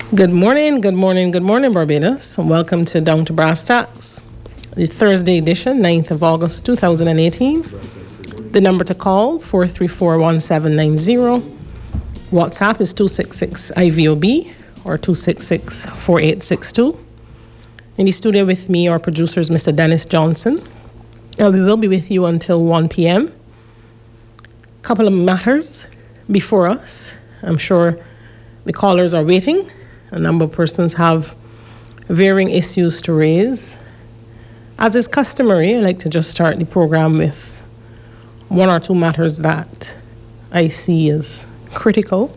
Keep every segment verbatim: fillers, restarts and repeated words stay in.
Good morning, good morning, good morning, Barbados. And welcome to Down to Brass Tacks, the Thursday edition, ninth of August, two thousand eighteen. The number to call, four three four, one seven nine zero. WhatsApp is two six six I V O B or two six six, four eight six two. In the studio with me, our producer is Mister Dennis Johnson. And we will be with you until one p.m. A couple of matters before us. I'm sure the callers are waiting. A number of persons have varying issues to raise. As is customary, I like to just start the program with one or two matters that I see as critical.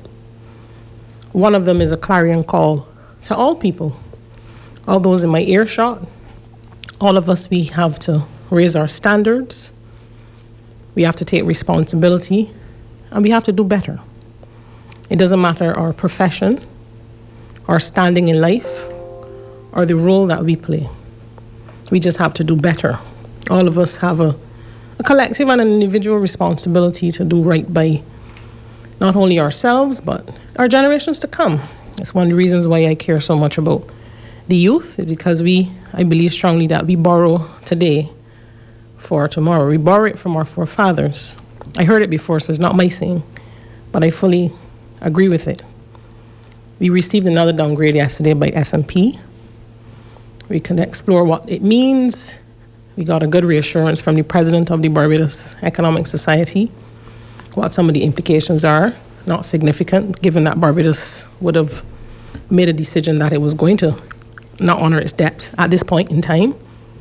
One of them is a clarion call to all people, all those in my earshot. All of us, we have to raise our standards. We have to take responsibility, and we have to do better. It doesn't matter our profession, our standing in life, or the role that we play. We just have to do better. All of us have a, a collective and an individual responsibility to do right by not only ourselves, but our generations to come. It's one of the reasons why I care so much about the youth, because we, I believe strongly that we borrow today for tomorrow. We borrow it from our forefathers. I heard it before, so it's not my saying, but I fully agree with it. We received another downgrade yesterday by S and P. We can explore what it means. We got a good reassurance from the president of the Barbados Economic Society, what some of the implications are. Not significant, given that Barbados would have made a decision that it was going to not honor its debts at this point in time.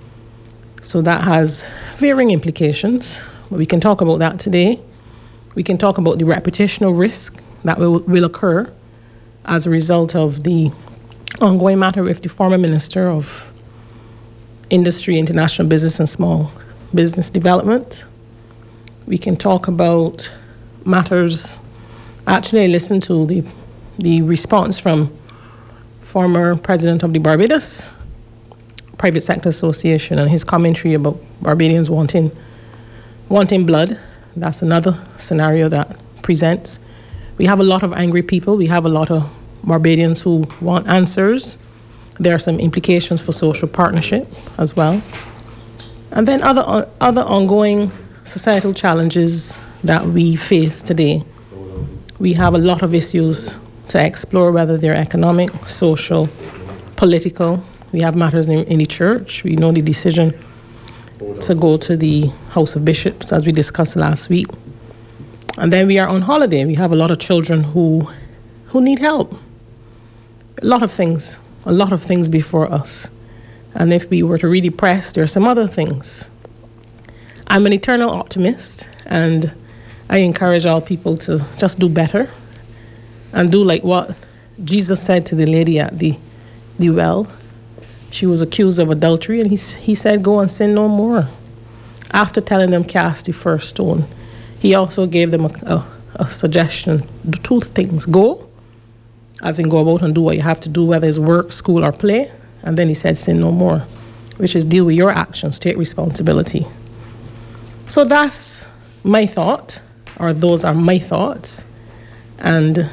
So that has varying implications. But we can talk about that today. We can talk about the reputational risk that will, will occur as a result of the ongoing matter with the former Minister of Industry, International Business and Small Business Development. We can talk about matters. Actually, I listened to the, the response from former President of the Barbados Private Sector Association and his commentary about Barbadians wanting, wanting blood. That's another scenario that presents. We have a lot of angry people. We have a lot of Barbadians who want answers. There are some implications for social partnership as well. And then other uh, other ongoing societal challenges that we face today. We have a lot of issues to explore, whether they're economic, social, political. We have matters in, in the church. We know the decision to go to the House of Bishops, as we discussed last week. And then we are on holiday. We have a lot of children who who need help. A lot of things, a lot of things before us. And if we were to read the press, there are some other things. I'm an eternal optimist, and I encourage all people to just do better and do like what Jesus said to the lady at the, the well. She was accused of adultery, and he, he said, go and sin no more. After telling them, cast the first stone, he also gave them a, a, a suggestion. Do two things. Go, as in go about and do what you have to do, whether it's work, school, or play. And then he said, sin no more, which is deal with your actions, take responsibility. So that's my thought, or those are my thoughts. And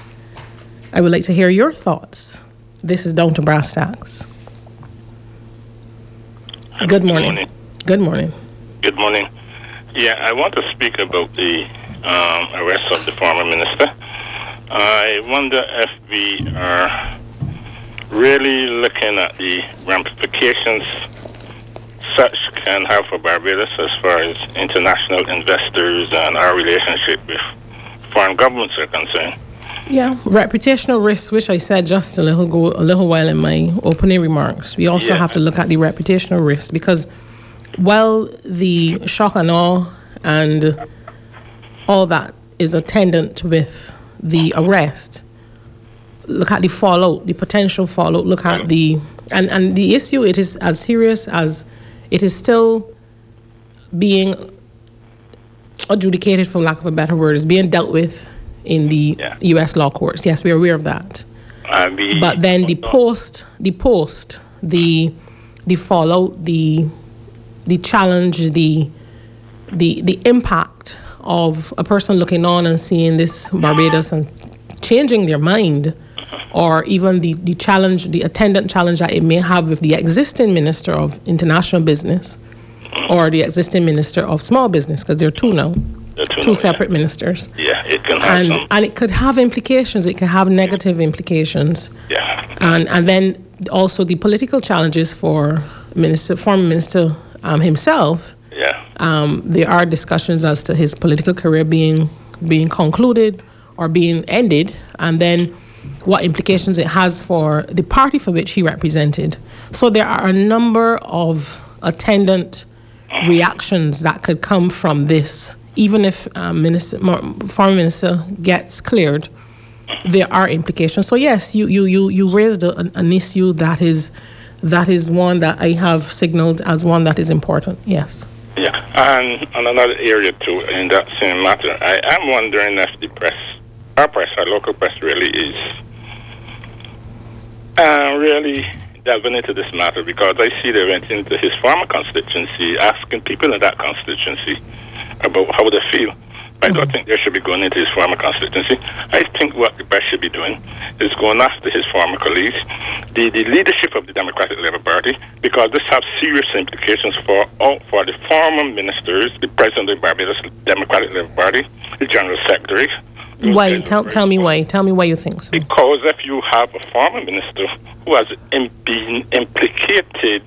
I would like to hear your thoughts. This is Down to Brass Tacks. Good morning. Good morning. Good morning. Good morning. Yeah, I want to speak about the um, arrest of the former minister. I wonder if we are really looking at the ramifications such can have for Barbados as far as international investors and our relationship with foreign governments are concerned. Yeah, reputational risks, which I said just a little go, a little while in my opening remarks. We also yeah. have to look at the reputational risks, because while the shock and awe and all that is attendant with the arrest, look at the fallout, the potential fallout. Look at the and and the issue. It is as serious as it is still being adjudicated, for lack of a better word, is being dealt with in the yeah. U S law courts. Yes, we are aware of that. I mean, but then the post, the post, the the fallout, the the challenge, the the the impact of a person looking on and seeing this Barbados and changing their mind or even the, the challenge, the attendant challenge that it may have with the existing Minister of International Business or the existing Minister of Small Business, because there are two now, two, two separate yeah. ministers. Yeah, it can have and, some. And it could have implications. It could have negative implications. Yeah. And and then also the political challenges for Minister, former Minister um, himself. Yeah. Um, there are discussions as to his political career being being concluded or being ended, and then what implications it has for the party for which he represented. So there are a number of attendant reactions that could come from this. Even if um, minister, former minister gets cleared, there are implications. So yes, you you you you raised a, an issue that is that is one that I have signaled as one that is important. Yes. Yeah, and on another area too, in that same matter, I am wondering if the press, our press, our local press, really is uh, really delving into this matter, because I see they went into his former constituency asking people in that constituency about how they feel. I don't think they should be going into his former constituency. I think what the press should be doing is going after his former colleagues, the, the leadership of the Democratic Labour Party, because this has serious implications for all, for the former ministers, the president of the Barbados Democratic Labour Party, the general secretary. Why? Tell, tell me why. Tell me why you think so. Because if you have a former minister who has been implicated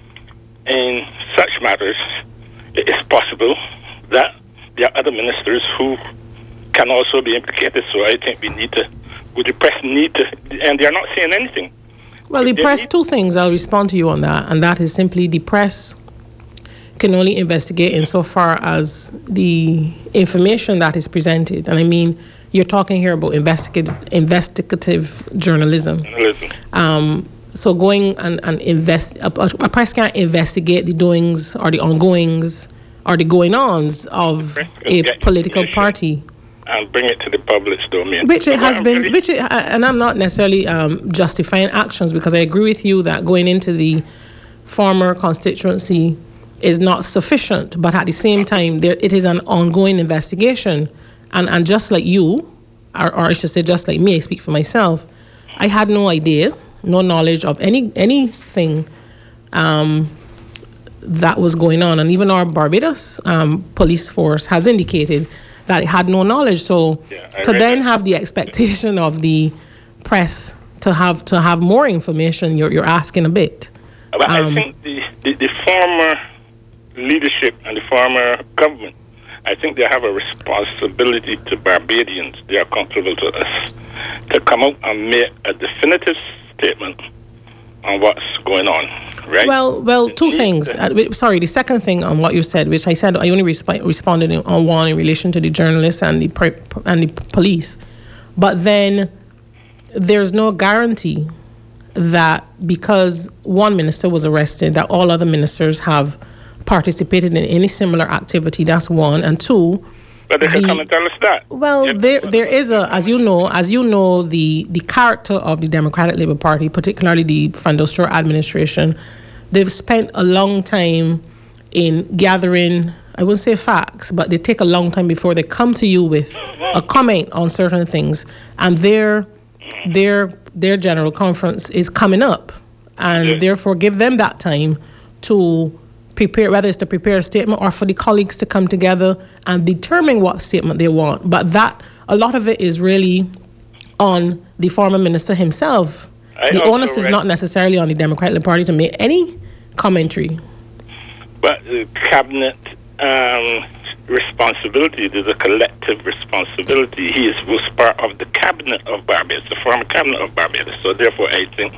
in such matters, it is possible that there are other ministers who can also be implicated. So I think we need to, would the press need to, and they are not saying anything. Well, the press, two things, I'll respond to you on that, and that is simply the press can only investigate insofar as the information that is presented. And I mean, you're talking here about investigative, investigative journalism. Journalism. Um, so going and, and invest, a, a press can't investigate the doings or the ongoings or the going-ons of a political party, and bring it to the public's domain. Which it has been, which it, and I'm not necessarily um, justifying actions, because I agree with you that going into the former constituency is not sufficient. But at the same time, there it is an ongoing investigation, and and just like you, or, or I should say, just like me, I speak for myself. I had no idea, no knowledge of any anything. Um, that was going on, and even our Barbados um, police force has indicated that it had no knowledge. So yeah, to then have the expectation of the press to have to have more information, you're you're asking a bit. But um, I think the, the, the former leadership and the former government, I think they have a responsibility to Barbadians. They are comfortable to us to come out and make a definitive statement on what's going on, right? Well, well, two things. Uh, sorry, the second thing on what you said, which I said I only resp- responded in, on one in relation to the journalists and the pre- and the police, but then there's no guarantee that because one minister was arrested, that all other ministers have participated in any similar activity. That's one, and two. But they can the, come and tell us that. Well, yep. there there is a, as you know, as you know, the, the character of the Democratic Labour Party, particularly the Van der Steur administration, they've spent a long time in gathering, I wouldn't say facts, but they take a long time before they come to you with a comment on certain things. And their their their general conference is coming up, and yes. therefore give them that time to prepare, whether it's to prepare a statement or for the colleagues to come together and determine what statement they want. But that, a lot of it is really on the former minister himself. I the onus is not necessarily on the Democratic Party to make any commentary. But the cabinet um, responsibility, there's a collective responsibility. He is, was part of the cabinet of Barbados, the former cabinet of Barbados. So therefore, I think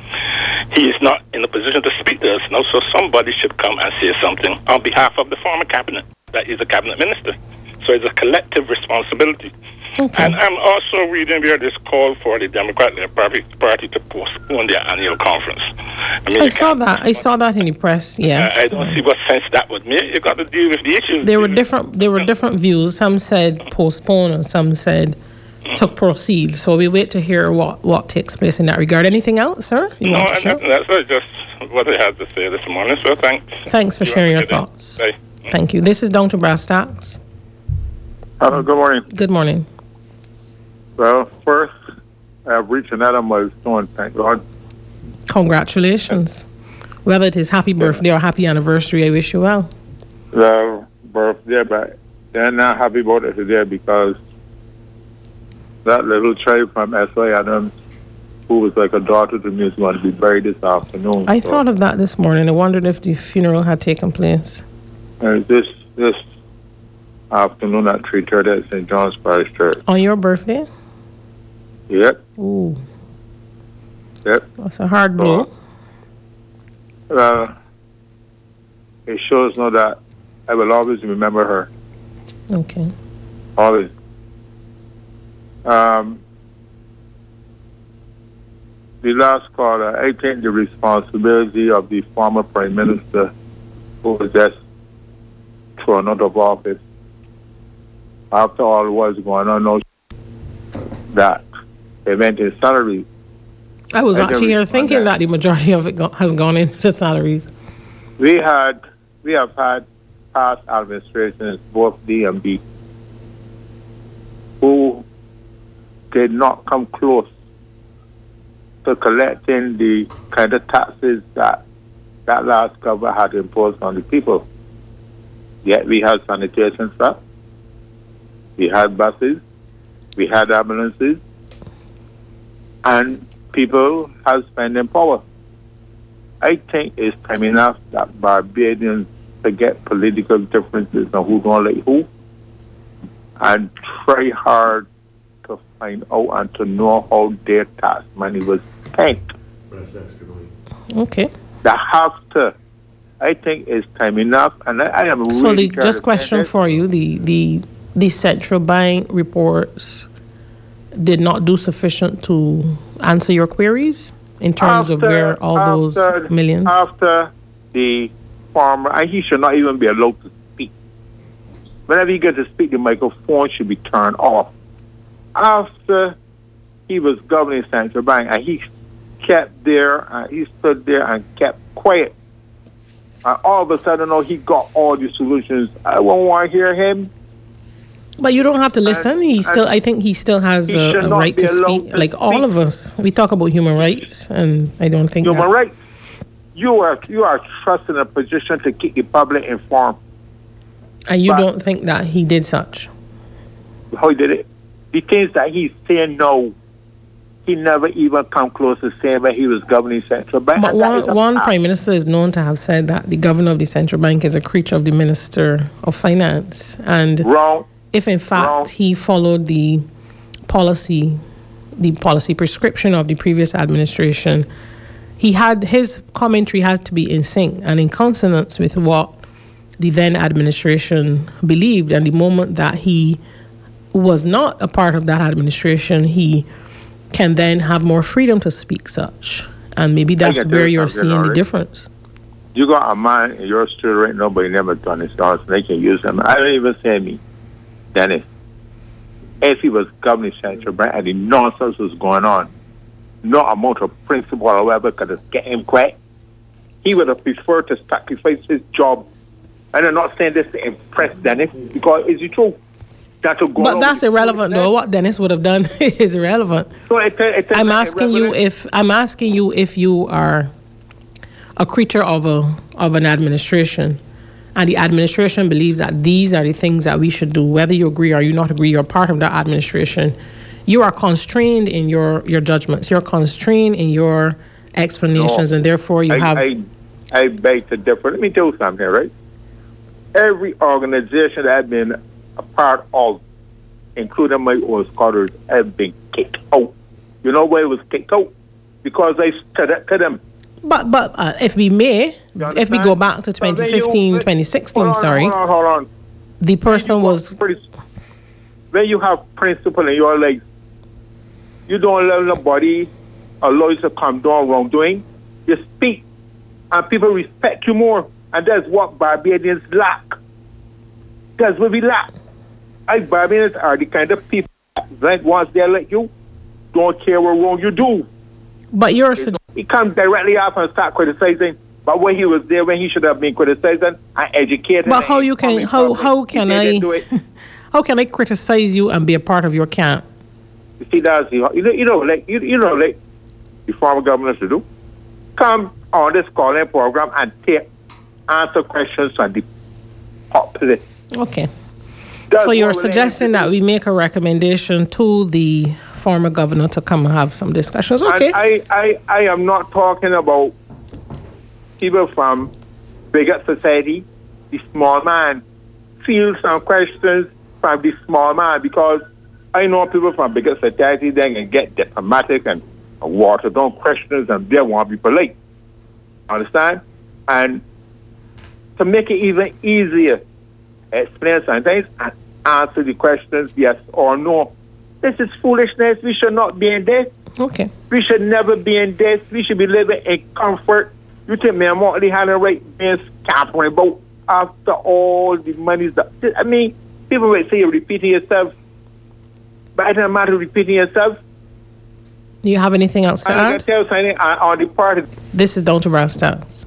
he is not in a position to speak to us now. So somebody should come and say something on behalf of the former cabinet. That is a cabinet minister. So it's a collective responsibility. Okay. And I'm also reading here this call for the Democratic Party to postpone their annual conference. I, mean, I saw that. I saw that in the press. Yes. I, I don't see what sense that would make. You got to deal with the issues. There were different. There were different views. Some said postpone, and some said to proceed. So we wait to hear what, what takes place in that regard. Anything else, sir? You no, that's just what I had to say this morning. So thanks. Thanks for you sharing your thoughts. Bye. Thank you. This is Down to Brass Tacks. Hello. Good morning. Good morning. Well, first, have reached another milestone, thank God. Congratulations. Whether it is happy birthday or happy anniversary, I wish you well. Well, birthday, but they're not happy about it today because that little child from S Y Adams, who was like a daughter to me, is going to be buried this afternoon. I so. thought of that this morning. I wondered if the funeral had taken place. And this this afternoon at three thirty at Saint John's Parish Church. On your birthday? Yep. Ooh. Yep. That's a hard blow. So, well, it shows now that I will always remember her. Okay. Always. Um, the last caller, I think the responsibility of the former Prime Minister who was just thrown out of office after all was going on, no, that they went in salaries. I was I actually here thinking that. that the majority of it go- has gone into salaries. We had, we have had past administrations, both D and B, who did not come close to collecting the kind of taxes that that last government had imposed on the people. Yet we had sanitation staff, we had buses, we had ambulances, and people have spending power. I think it's time enough that Barbadians forget political differences and who's going to like who, and try hard to find out and to know how their tax money was spent. Okay. They have to. I think it's time enough, and I, I am really. So the just question for you: the the the central bank reports did not do sufficient to answer your queries in terms after, of where all after, those millions. After the farmer, and he should not even be allowed to speak. Whenever he gets to speak, the microphone should be turned off. After he was governing central bank, and he kept there, and he stood there and kept quiet. And all of a sudden, oh, he got all the solutions. I won't want to hear him. But you don't have to listen. And, he still, I think, he still has he a, a right to speak. To like speak. all of us, we talk about human rights, and I don't think human that. rights. You are you are trusted in a position to keep the public informed. And you but don't think that he did such? How he did it? The things that he's saying no, he never even come close to saying that he was governing central bank. But one, one prime minister is known to have said that the governor of the central bank is a creature of the minister of finance. And wrong. If in fact wrong. he followed the policy, the policy prescription of the previous administration, he had his commentary had to be in sync and in consonance with what the then administration believed. And the moment that he was not a part of that administration, he can then have more freedom to speak such. And maybe that's where you're seeing the difference. You got a man in your street right now, but you never done his house, and they can use him. I don't even say me, Dennis. If he was governing central bank and the nonsense was going on, no amount of principle or whatever could have get him quiet. He would have preferred to sacrifice his job. And I'm not saying this to impress Dennis, because it's the truth. That but that's irrelevant, though. What Dennis would have done is irrelevant. So it, it, I'm asking you if I'm asking you if you are a creature of a of an administration, and the administration believes that these are the things that we should do, whether you agree or you not agree. You're part of that administration. You are constrained in your, your judgments. You're constrained in your explanations, no, and therefore you I, have. I, I beg to differ. Let me tell you something, right? Every organization that I've been a part of, including my own scholars, have been kicked out. You know why it was kicked out? Because I said to them. But but uh, if we may, if we go back to twenty fifteen, you, twenty sixteen, hold on, sorry, hold on, hold on. The person was. When you have principle in your legs, you don't let nobody allow you to come down wrongdoing. You speak, and people respect you more. And that's what Barbadians lack. That's what we lack. I Barbadians are the kind of people that once they let you, don't care what wrong you do. But you're suggesting he comes directly off and start criticizing. But when he was there, when he should have been criticizing and educated. But how you can how how can I how can I criticize you and be a part of your camp? You see, that's the, you know, you know, like, you, you know, like the former governors to do. Come on this calling program and take answer questions from the populace. Okay. That's So you're what we're suggesting aiming that to we make a recommendation to the former governor to come and have some discussions. do. Okay. And I, I, I am not talking about people from bigger society, the small man. Feel some questions from the small man, because I know people from bigger society then can get diplomatic and, and water down questions and they want to be polite. Understand? And to make it even easier, explain sometimes and answer the questions yes or no. This is foolishness. We should not be in this. Okay. We should never be in this. We should be living in comfort. You think me and Martin had a right being scampering about after all the monies that I mean, people might say you're repeating yourself, but it doesn't matter repeating yourself. Do you have anything else to And I can add? tell you something on, on the part This is Down to Brass Tacks.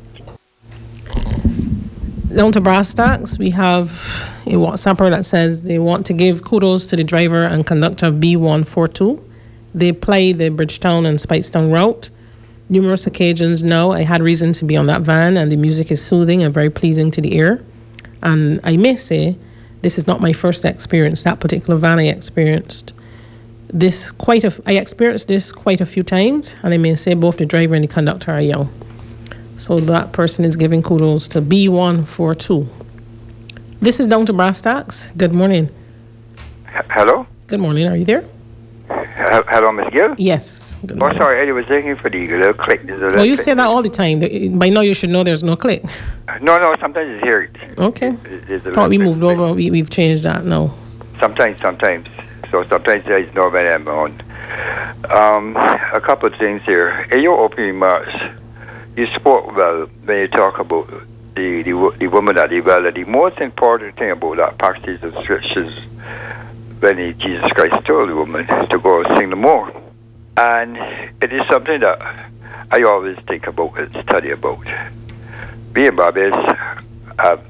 Down to Brass Tacks, we have a WhatsApper that says they want to give kudos to the driver and conductor of B one forty-two. They play the Bridgetown and Speightstown route. Numerous occasions now, I had reason to be on that van, and the music is soothing and very pleasing to the ear. And I may say, this is not my first experience. That particular van I experienced this quite a, I experienced this quite a few times, and I may say both the driver and the conductor are young. So that person is giving kudos to B one forty-two. This is Down to Brass Tacks. Good morning. H- Hello? Good morning. Are you there? H- Hello, Miss Gill? Yes. Good Oh, morning. sorry, I was looking for the little click. There's a little Well, you click. say that all the time. By now you should know there's no click. No, no, sometimes it's here. Okay. There's- there's a Thought we little moved click. over. We, we've changed that now. Sometimes, sometimes. So sometimes there's no when I'm on. Um, a couple of things here. In your opening remarks, you spoke well when you talk about the, the, wo- the woman at the well. The most important thing about that passage of scriptures when he, Jesus Christ told the woman to go sing the more. And it is something that I always think about and study about. Me and Barbies have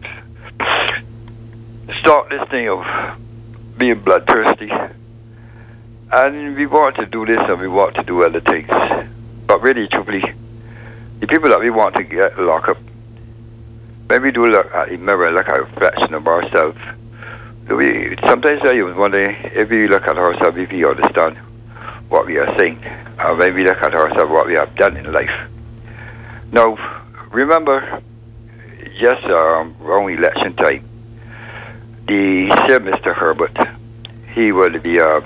started this thing of being bloodthirsty. And we want to do this and we want to do other things. But really, truly, the people that we want to get locked up, when we do look at the mirror, look at a reflection of ourselves, we, sometimes I even wonder if we look at ourselves, if we understand what we are saying, and when we look at ourselves, what we have done in life. Now, remember, just um, around election time, the said Mister Herbert, he will be uh,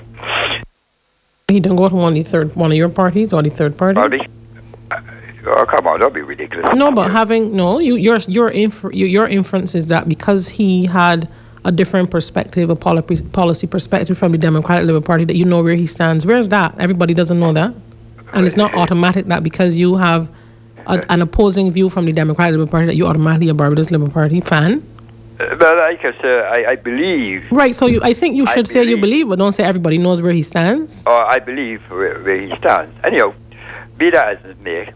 He didn't go to one of the third, one of your parties or the third party. Party? Oh, come on, don't be ridiculous. No, but having no, you your your infer, your, your inference is that because he had a different perspective, a policy policy perspective from the Democratic Labour Party, that you know where he stands. Where's that? Everybody doesn't know that, and it's not automatic that because you have a, an opposing view from the Democratic Labour Party that you automatically a Barbados Labour Party fan. Uh, but like I said, I, I believe. Right. So you, I think you should I say you believe- believe, but don't say everybody knows where he stands. Or I believe where, where he stands. Anyhow, be that as it may,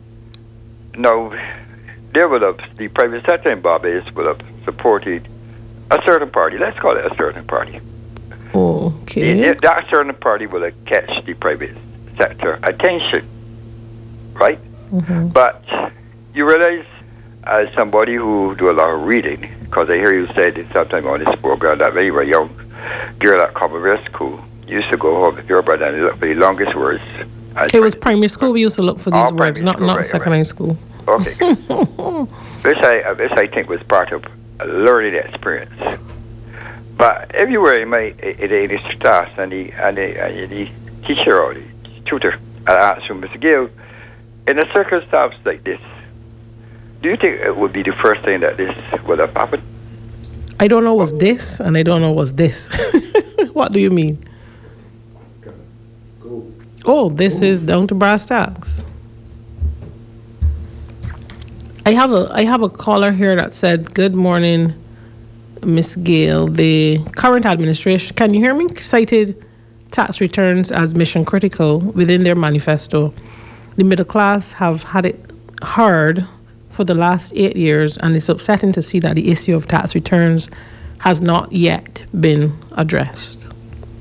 now, there will have, the private sector in Barbados will have supported a certain party. Let's call it a certain party. Okay. The- that certain party will have catch the private sector attention, right? Mm-hmm. But you realize, as somebody who do a lot of reading, because I hear you said it sometime on this program that when you were young, girl at Commonwealth School used to go home with your brother and look for the longest words. It was primary school. We used to look for these Oh, words, primary not school, not right, secondary right. school. Okay. this I this I think was part of a learning experience. But if you were in my in the English class and the and the, and the teacher or the tutor, I asked you, Mister Gill, in a circumstance like this, do you think it would be the first thing that this would have happened? I don't know was this, and I don't know was this. What do you mean? Oh, this is Down to Brass Tacks. I have a I have a caller here that said, "Good morning, Miss Gale. The current administration, can you hear me? Cited tax returns as mission critical within their manifesto. The middle class have had it hard for the last eight years, and it's upsetting to see that the issue of tax returns has not yet been addressed."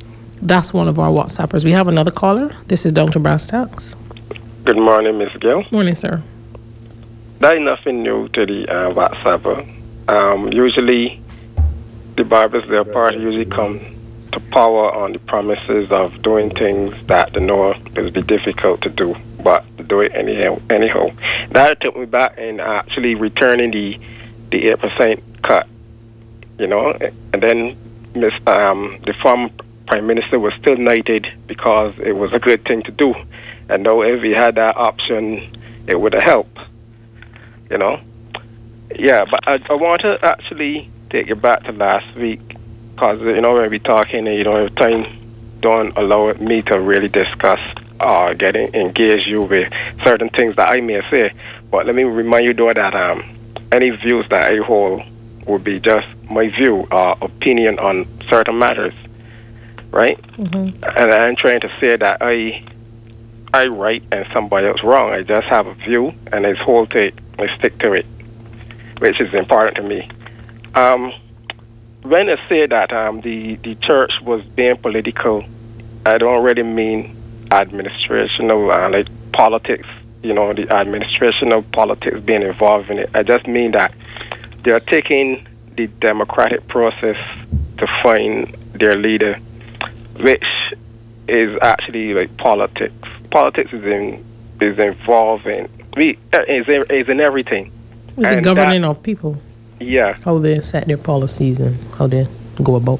That's one of our WhatsAppers. We have another caller. This is Down to Brass Tacks. Good morning, Miss Gill. Morning, sir. That is nothing new to the uh, WhatsApper. Um, usually, the Bibles, their party usually come to power on the promises of doing things that they know will be difficult to do, but to do it anyhow. anyhow. That took me back in actually returning the the eight percent cut, you know, and then Miss um, the former Prime Minister was still knighted because it was a good thing to do. And though if he had that option, it would have helped, you know. Yeah, but I, I want to actually take you back to last week because, you know, when we're talking, you know, time don't allow me to really discuss or get engage you with certain things that I may say. But let me remind you, though, that um, any views that I hold would be just my view or opinion on certain matters, right? Mm-hmm. And I'm trying to say that I I right and somebody else wrong. I just have a view, and I hold to it. I stick to it, which is important to me. Um, when I say that um, the, the church was being political, I don't really mean administrational, uh, like politics, you know, the administrational politics being involved in it. I just mean that they're taking the democratic process to find their leader, which is actually like politics. Politics is in is involved in we is in, is in everything. It's a governing that, of people. Yeah. How they set their policies and how they go about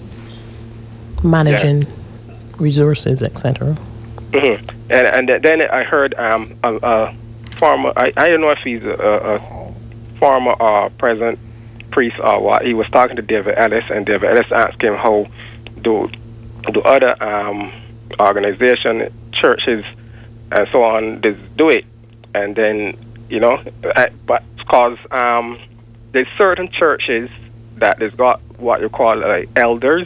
managing yeah. resources, et cetera. Mm-hmm. And and then I heard um a, a former I, I don't know if he's a, a former uh, president priest or what. He was talking to David Ellis, and David Ellis asked him how do do other um organizations, churches, and so on just do it. And then, you know, I, but because um, there's certain churches that has got what you call like elders,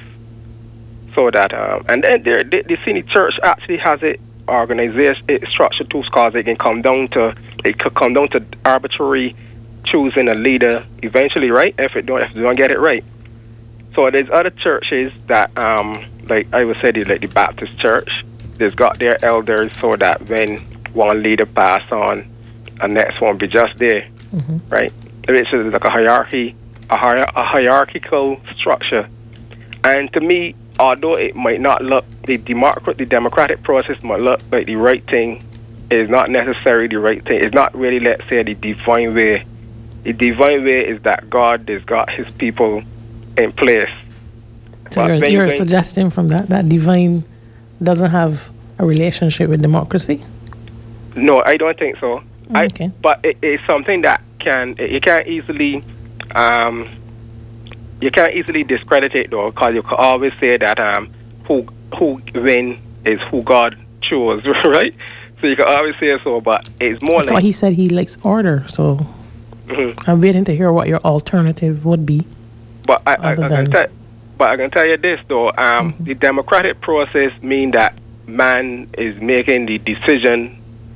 so that um, and then there the, the city church actually has it organization it structure too, because it can come down to it could come down to arbitrary choosing a leader eventually, right? If it don't if they don't get it right. So there's other churches that um like I would say like the Baptist church, they've got their elders so that when one leader pass on, the next one be just there, mm-hmm. right? It's like a hierarchy, a, hier- a hierarchical structure. And to me, although it might not look, the, democrat- the democratic process might look like the right thing, is not necessarily the right thing. It's not really, let's say, the divine way. The divine way is that God has got his people in place. So but you're, you're suggesting from that, that divine doesn't have a relationship with democracy? No, I don't think so. Okay. I, but it, it's something that can you can't easily um, you can't easily discredit it though, because you can always say that um, who who win is who God chose, right? So you can always say so, but it's more That's like why he said he likes order. So mm-hmm. I'm waiting to hear what your alternative would be. But I, I, I can tell, but I can tell you this though: um, mm-hmm. the democratic process means that man is making the decision.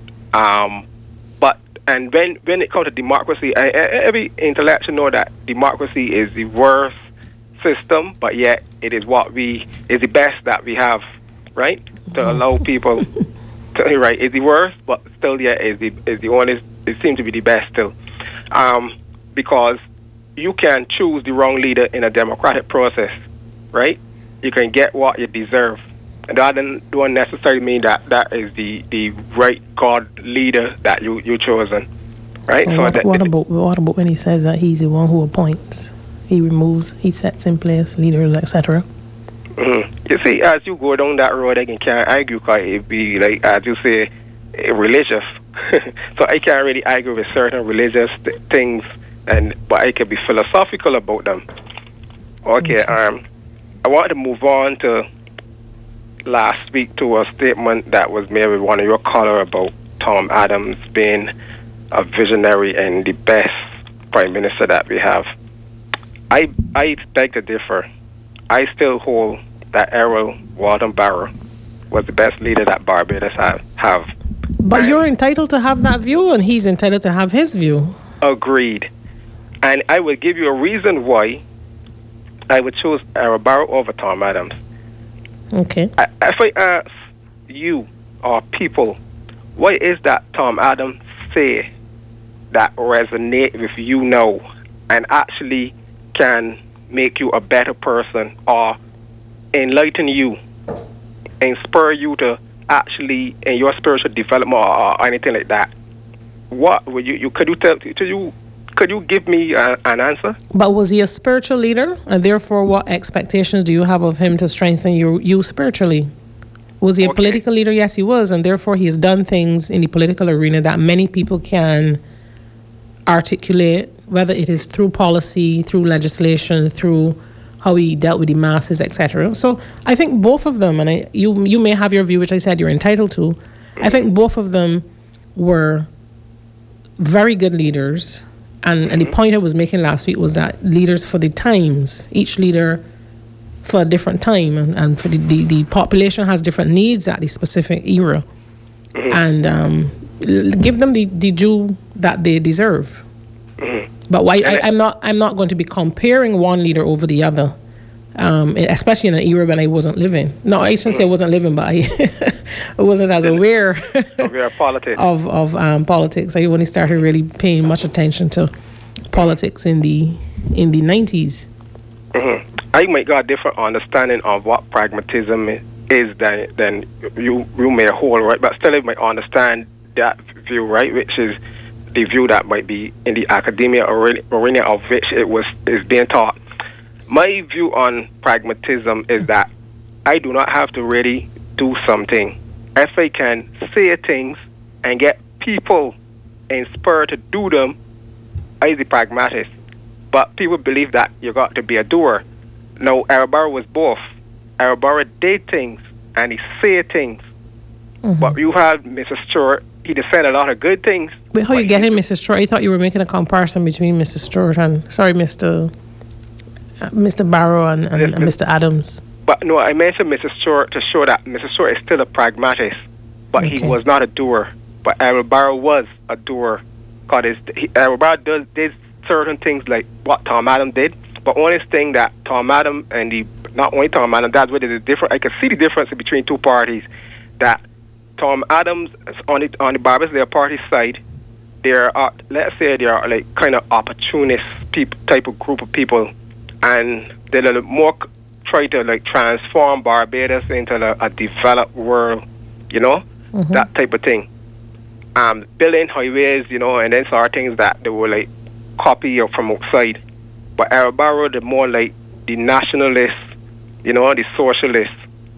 Um, but and when when it comes to democracy, I, every intellectual know that democracy is the worst system, but yet it is what we is the best that we have, right? To allow people to right, it's the worst, but still, yeah, is the is the only. It seems to be the best still, um, because you can choose the wrong leader in a democratic process, right? You can get what you deserve. And that don't necessarily mean that that is the, the right God leader that you you chosen, right? So, so what, that, what about what about when he says that he's the one who appoints, he removes, he sets in place leaders, et cetera? Mm-hmm. You see, as you go down that road, I can can't argue because it be like as you say, religious. So I can't really argue with certain religious th- things, and but I can be philosophical about them. Okay, okay. um, I want to move on to. Last week to a statement that was made with one of your caller about Tom Adams being a visionary and the best prime minister that we have. I I beg to differ. I still hold that Errol Walton Barrow was the best leader that Barbados have. have. But and you're entitled to have that view, and he's entitled to have his view. Agreed. And I will give you a reason why I would choose Errol Barrow over Tom Adams. Okay. I, if I ask you or people, what is that Tom Adams say that resonate with you now and actually can make you a better person or enlighten you, inspire you to actually in your spiritual development or, or anything like that? What would you, you could you tell to you? Could you give me a, an answer? But was he a spiritual leader, and therefore, what expectations do you have of him to strengthen you, you spiritually? Was he a Okay. political leader? Yes, he was, and therefore, he has done things in the political arena that many people can articulate, whether it is through policy, through legislation, through how he dealt with the masses, et cetera. So, I think both of them, and I, you you may have your view, which I said you're entitled to. I think both of them were very good leaders. And, and the point I was making last week was that leaders for the times, each leader for a different time, and, and for the, the, the population has different needs at the specific era. Mm-hmm. And um, l- give them the, the due that they deserve. Mm-hmm. But why I, I'm not I'm not going to be comparing one leader over the other, um, especially in an era when I wasn't living. No, I shouldn't say I wasn't living, but I, I wasn't as aware Of your politics. of, of um, politics. I only started really paying much attention to politics in the in the nineties. Mm-hmm. I might got a different understanding of what pragmatism is than than you you may hold, right? But still, I might understand that view, right? Which is the view that might be in the academia arena of which it was is being taught. My view on pragmatism is that I do not have to really do something. If I can say things and get people inspired to do them, I'm the pragmatist. But people believe that you got to be a doer. No, Arabara was both. Arabara did things and he said things. Mm-hmm. But you have Mister Stewart, he just said a lot of good things. Wait, how you get him, Mister Stewart? I thought you were making a comparison between Mister Stewart and, sorry, Mister Uh, Mister Barrow and, and, and Mister Adams. But no, I mentioned Mister Stewart to show that Mister Stewart is still a pragmatist, but okay. he was not a doer. But Aaron Barrow was a doer. Because Aaron Barrow does did certain things like what Tom Adams did. But only thing that Tom Adams and the not only Tom Adams, that's what it is different. I can see the difference between two parties. That Tom Adams on the on the Barbers Party side, there are let's say they are like kind of opportunist people type of group of people. And they're more try to like transform Barbados into a, a developed world, you know, mm-hmm. that type of thing. Um, building highways, you know, and then sort of things that they were like copy from outside. But Arabara, the more like the nationalists, you know, the socialists,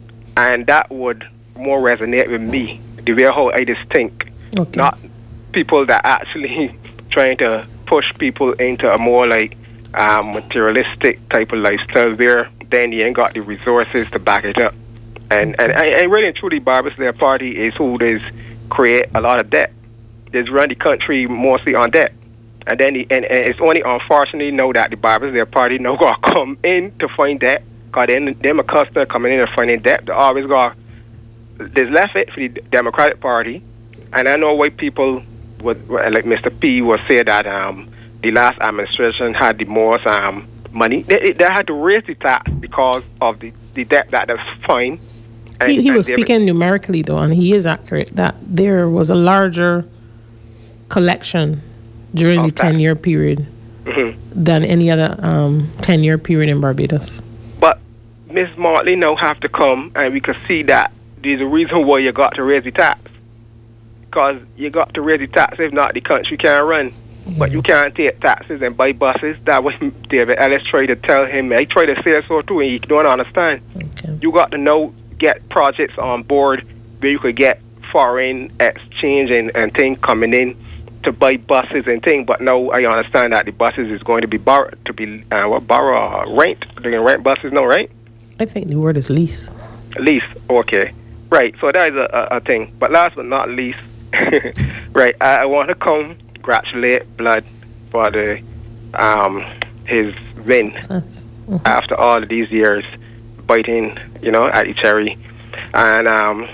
and that would more resonate with me, the way how I just think, okay. Not people that actually trying to push people into a more like Um, materialistic type of lifestyle where then you ain't got the resources to back it up. And and, and really and truly, Barbers Their Party is who does create a lot of debt. They run the country mostly on debt. And then the, and, and it's only unfortunately know that the Barbers Their Party now got to come in to find debt. Because then them a customer coming in and finding debt. They always got, there's left it for the Democratic Party. And I know why people would, like Mister P would say that um, the last administration had the most um, money. They, they had to raise the tax because of the, the debt that they find. And, he he was they, speaking numerically, though, and he is accurate, that there was a larger collection during the ten-year period mm-hmm. than any other um, ten-year period in Barbados. But Miss Martley now have to come, and we can see that there's a reason why you got to raise the tax. Because you got to raise the tax, if not, the country can't run. But you can't take taxes and buy buses. That was David Ellis tried to tell him. I tried to say so too, and he don't understand. Okay. You got to know, get projects on board where you could get foreign exchange and, and things coming in to buy buses and things. But now I understand that the buses is going to be borrowed, to be uh, what borrow uh, rent. They're going to rent buses now, right? I think the word is lease. Lease, okay, right. So that is a, a, a thing. But last but not least, right? I, I want to come. Congratulate Blood for the um, his win mm-hmm. after all of these years biting, you know, at the cherry, and um,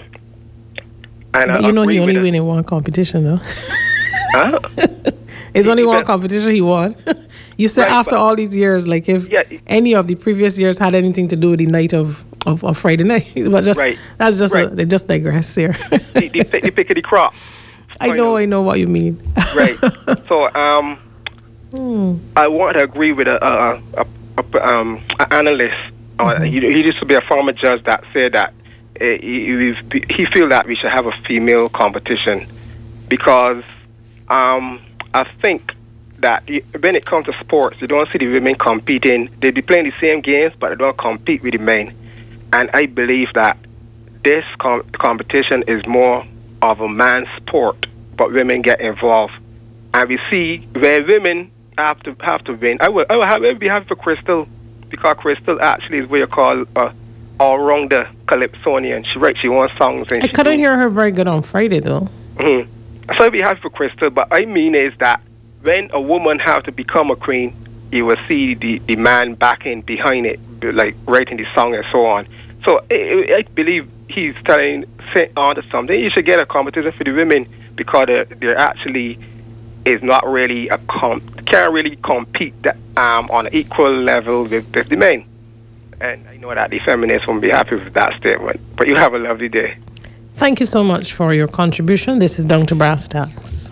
and but you know he only win in one competition though. Huh? It's only one competition he won. You said right, after all these years, like if yeah, any of the previous years had anything to do with the night of of, of Friday night. But just Right. that's just Right. a, they just digress here. the, the, the pick of the crop. I know, I know what you mean. Right. So um, Hmm. I want to agree with a, a, a, a um an analyst. Uh, he, he used to be a former judge that said that uh, he, he, he feel that we should have a female competition because um I think that when it comes to sports, you don't see the women competing. They be playing the same games, but they don't compete with the men. And I believe that this com- competition is more of a man's sport, but women get involved. And we see where women have to have to win. I will, I will, have, I will be happy for Crystal, because Crystal actually is what you call uh, all-rounder calypsonian. She writes, she wants songs. And I she couldn't do- hear her very good on Friday though. Mm-hmm. So I'll be happy for Crystal, but I mean is that when a woman has to become a queen, you will see the, the man backing behind it, like writing the song and so on. So I, I believe he's telling say on to something. You should get a competition for the women because they're, they're actually is not really a com- can't really compete that, um, on an equal level with, with the men. And I know that the feminists won't be happy with that statement. But you have a lovely day. Thank you so much for your contribution. This is Down to Brass Tacks.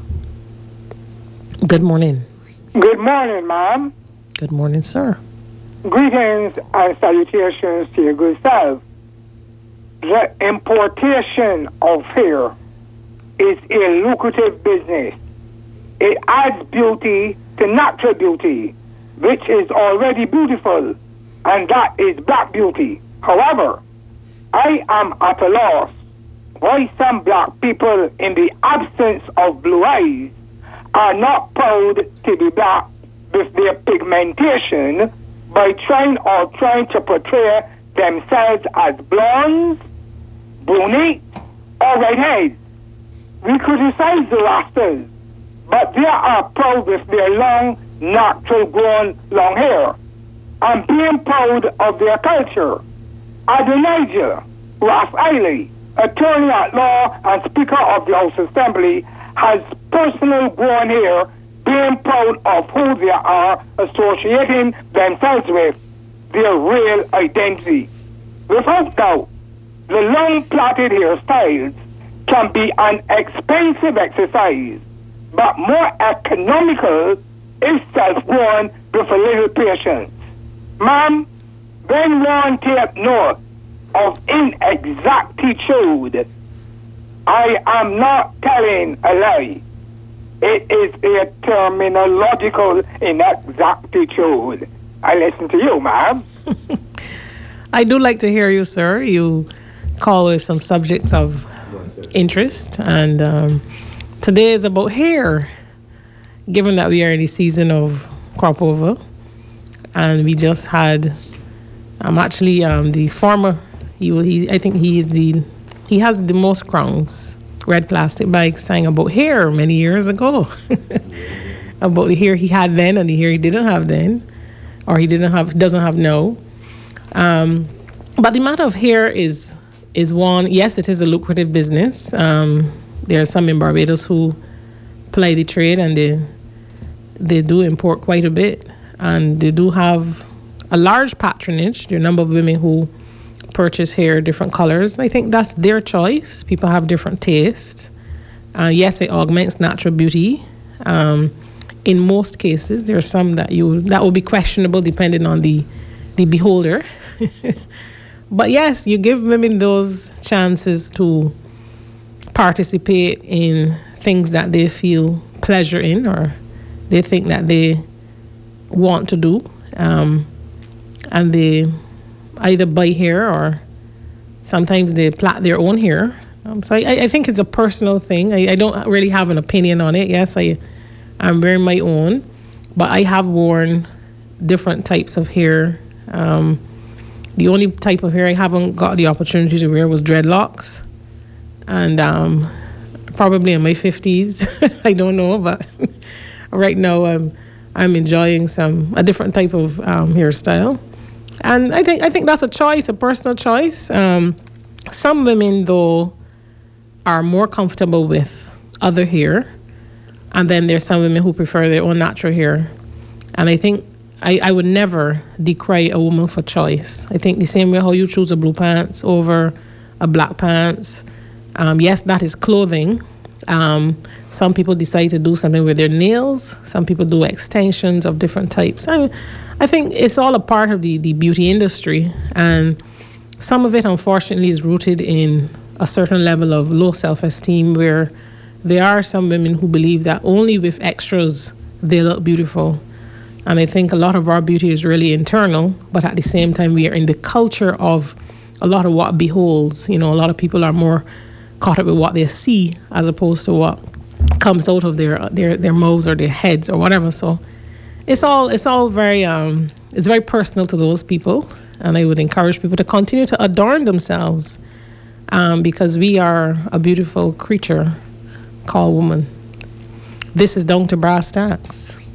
Good morning. Good morning, ma'am. Good morning, sir. Greetings and salutations to your good self. The importation of hair is a lucrative business. It adds beauty to natural beauty, which is already beautiful, and that is black beauty. However, I am at a loss why some black people, in the absence of blue eyes, are not proud to be black with their pigmentation by trying or trying to portray themselves as blondes, brunettes, or redheads. We criticize the Rastas, but they are proud with their long, natural grown long hair and being proud of their culture. Adonijah Ras Eiley, attorney at law and speaker of the House Assembly, has personal grown hair, being proud of who they are, associating themselves with, their real identity. Without doubt, the long plaited hairstyles can be an expensive exercise, but more economical if self-grown with a little patience. Ma'am, when one take note of inexactitude, I am not telling a lie. It is a terminological inexactitude. I listen to you, ma'am. I do like to hear you, sir. You call us some subjects of interest, and um, today is about hair. Given that we are in the season of crop over, and we just had, um, actually, um, the former, he, he, I think he is the, he has the most crowns. Red Plastic Bag sang about hair many years ago, about the hair he had then and the hair he didn't have then, or he didn't have, doesn't have now. Um, but the matter of hair is is one. Yes, it is a lucrative business. Um, there are some in Barbados who ply the trade, and they they do import quite a bit, and they do have a large patronage. There are a number of women who purchase hair different colors. I think that's their choice. People have different tastes. Uh, yes, it augments natural beauty. Um, in most cases, there are some that you that will be questionable depending on the the beholder. But yes, you give women those chances to participate in things that they feel pleasure in, or they think that they want to do, um, and they either buy hair or sometimes they plait their own hair. Um, so I, I think it's a personal thing. I, I don't really have an opinion on it. Yes, I, I'm wearing my own, but I have worn different types of hair. Um, the only type of hair I haven't got the opportunity to wear was dreadlocks, and um, probably in my fifties. I don't know, but right now I'm I'm enjoying some a different type of um, hairstyle. And I think I think that's a choice, a personal choice. Um, some women, though, are more comfortable with other hair, and then there's some women who prefer their own natural hair. And I think I, I would never decry a woman for choice. I think the same way how you choose a blue pants over a black pants. Um, yes, that is clothing. Um, some people decide to do something with their nails. Some people do extensions of different types. I, I think it's all a part of the, the beauty industry. And some of it, unfortunately, is rooted in a certain level of low self-esteem, where there are some women who believe that only with extras they look beautiful. And I think a lot of our beauty is really internal, but at the same time, we are in the culture of a lot of what beholds. You know, a lot of people are more caught up with what they see as opposed to what comes out of their their, their mouths or their heads or whatever. So it's all it's all very um, it's very personal to those people, and I would encourage people to continue to adorn themselves um, because we are a beautiful creature called woman. This is Down to Brass Tacks.